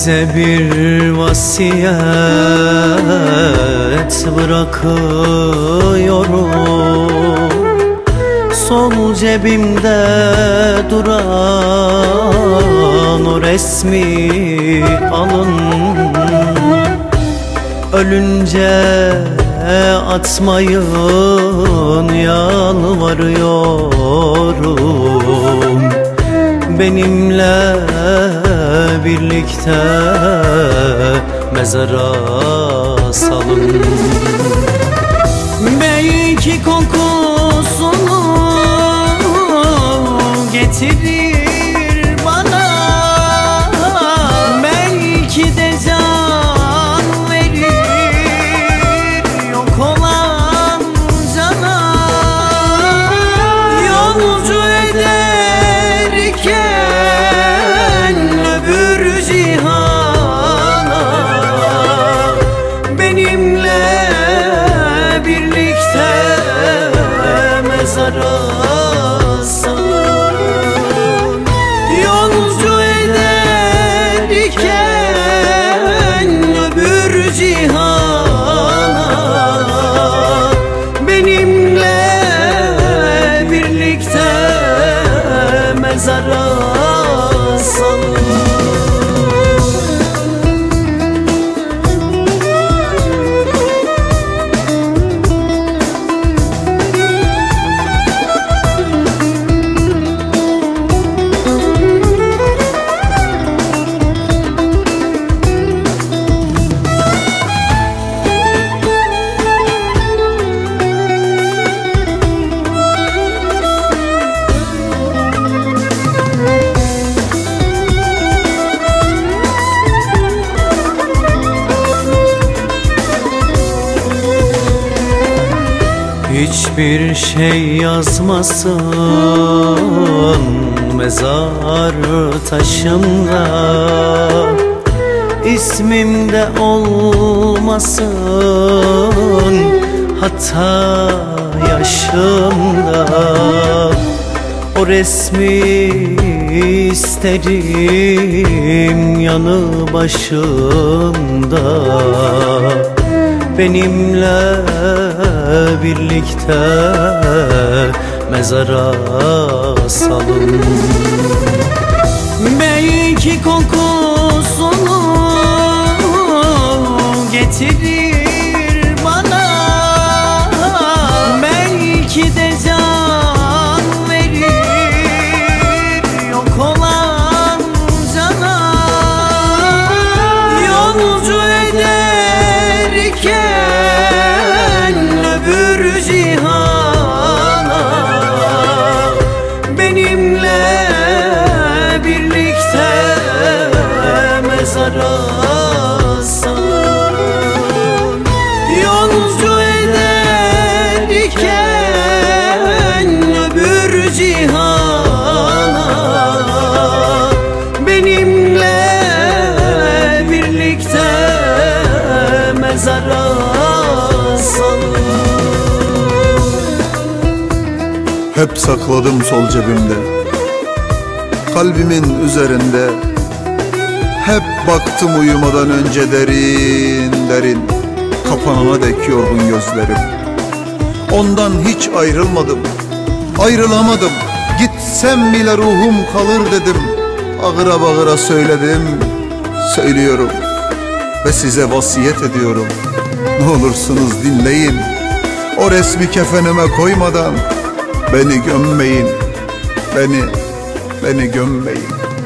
Size bir vasiyet bırakıyorum. Sol cebimde duran o resmi alın. Ölünce atmayın yalvarıyorum. Benimle birlikte mezara salın. Belki kokusunu getirir bana, belki de can verir yok olan cana. Yolcu ederken öbür cihana benimle birlikte mezara salın. Yolcu ederken öbür cihana benimle birlikte mezara salın. Hiçbir şey yazmasın mezar taşımda, ismimde olmasın hatta yaşımda. O resmi isterim yanı başımda. Benimle birlikte mezara salın. Belki kokusunu getirir bana, belki de can verir yok olan cana. Yolcu ederken öbür cihana benimle birlikte mezara salın. Yolcu ederken öbür cihana benimle birlikte mezara salın. Hep sakladım sol cebimde, kalbimin üzerinde. Hep baktım uyumadan önce derin derin, kapanana dek yorgun gözlerim. Ondan hiç ayrılmadım, ayrılamadım. Gitsem bile ruhum kalır dedim. Ağıra bağıra söyledim, söylüyorum ve size vasiyet ediyorum. Ne olursunuz dinleyin, o resmi kefenime koymadan beni gömmeyin, beni gömmeyin.